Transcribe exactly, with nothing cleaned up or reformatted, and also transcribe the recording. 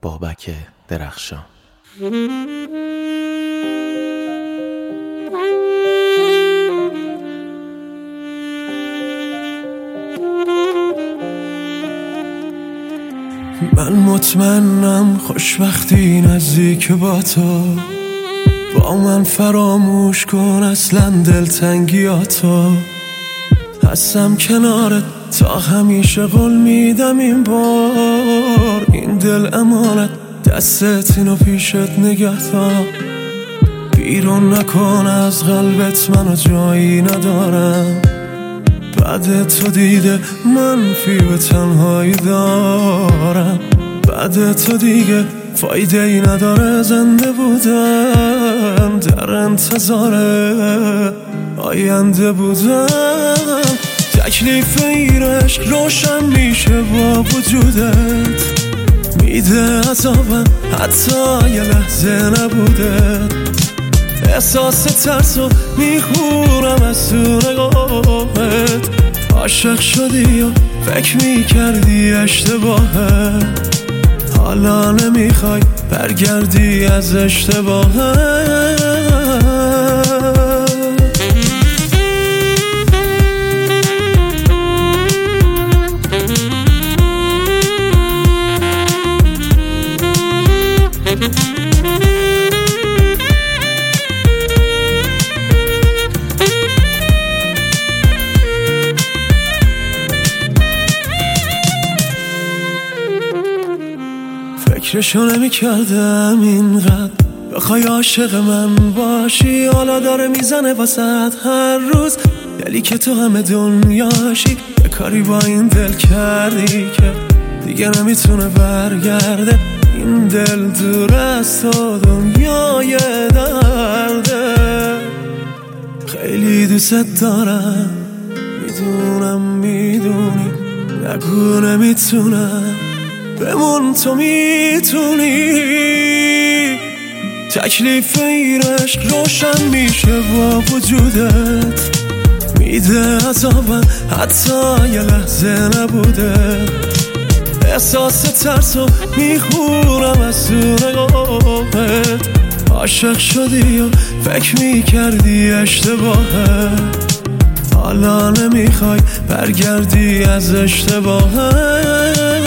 بابک درخشان. من مطمئنم خوشبختی نزدیک با تو، با من فراموش کن اصلا دلتنگیاتو. هستم کنارت تا همیشه، قول میدم این بار این دل امانت دستت اینو پیشت نگه دار. بیرون نکن از قلبت، منو جایی ندارم. بعد تو دیده منفی به تنهایی دارم. بعد تو دیگه فایده ای نداره زنده بودم، در انتظار آینده بودم. تکلیف این عشق روشن میشه با وجودت، میده عذابم حتی یه لحظه نبوده. احساس ترسو میخورم از تو نگاهت، عاشق شدی و فکر میکردی اشتباهه، حالا نمیخوای برگردی از اشتباهت. فکرشو نمی کردم اینقدر بخوای عاشق من باشی. حالا داره میزنه واسد هر روز دلی که تو همه دنیاشی. یه کاری با این دل کردی که دیگه نمیتونه برگرده. این دل دور از تو دنیای درده. خیلی دوست دارم، میدونم میدونی، نگو نمیتونم، بمون تو میتونی. تکلیف این عشق روشن میشه با وجودت، میده عذابم حتی یه لحظه نبوده. احساس ترسو میخورم از تو نگاهت، عاشق شدی و فکر میکردی اشتباهه، حالا نمیخوای برگردی از اشتباهت.